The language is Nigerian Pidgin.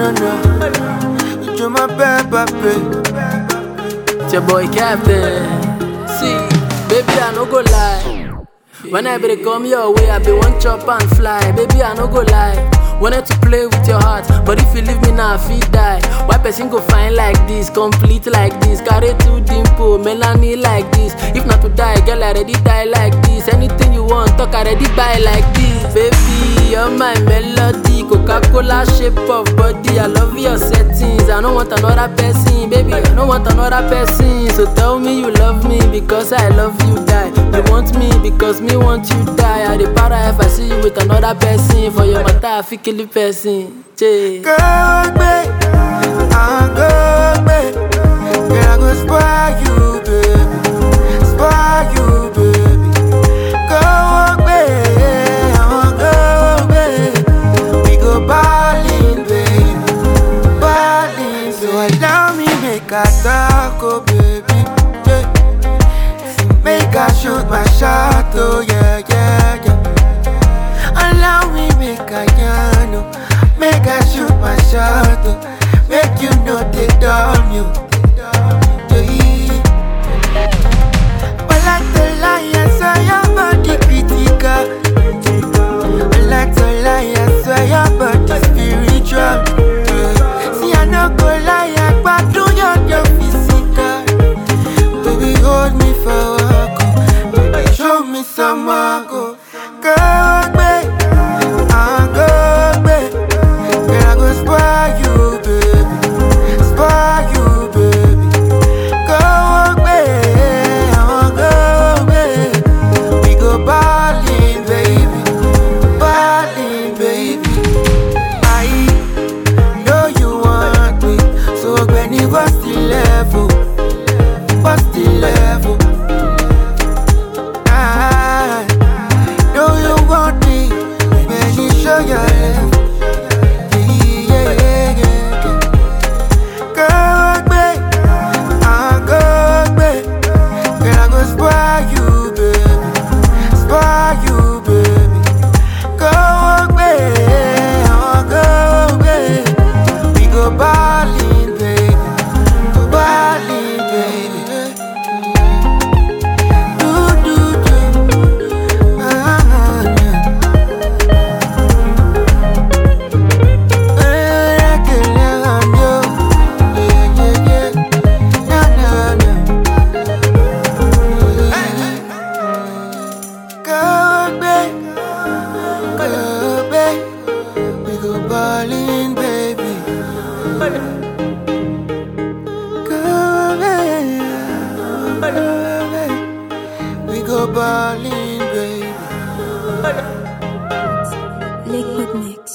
no. You my baby. It's your boy Captain. See, baby, I no go lie. When I be come your way, I be one chop and fly. Baby, I no go lie. Wanted to play with your heart, but if you leave me now, I feel die. Why person go fine like this, complete like this, carry two dimple, Melanie like this. If not to die, girl, I already die like this. Anything you want, talk, I already buy like this. Baby, you're my melody, Coca-Cola shape of body. I love your settings, I don't want another person, baby, I don't want another person. So tell me you love me because I love you, die. You want me because me want you, die. I dey para if I see you with another person. For your matter, I feel kill the person. Go away, I'm go away. Girl, I go spoil you, baby. Spoil you, baby. Go away, I won't go away. We go ballin', baby. Ballin', so allow me make a talk, oh, baby. Yeah. Make I shoot my shot, oh, yeah, yeah, yeah. Allow me make a yarn, make I shoot my shot, make you know they done you. I like to lie, I swear your body critical. I like to lie, I swear your body spiritual. See, I no go lie, I do your physical. Baby, hold me for a go. Baby, show me some more go. Go away, I'm go away. Girl, I go spoil you, baby. Spoil you, baby. Go away, I won't go away. We go ballin', baby. Ballin', baby. I know you want me, so when you what's the level? What's the level? Show your love. Yeah, yeah, yeah. Go away, I'll go away. Girl, I go spoil you, baby. Spoil you, baby. Go away, I'll go away. We go ballin', baby. Go ballin', baby. Ballin', baby. Go away, we go ballin', baby. Liquid Mix.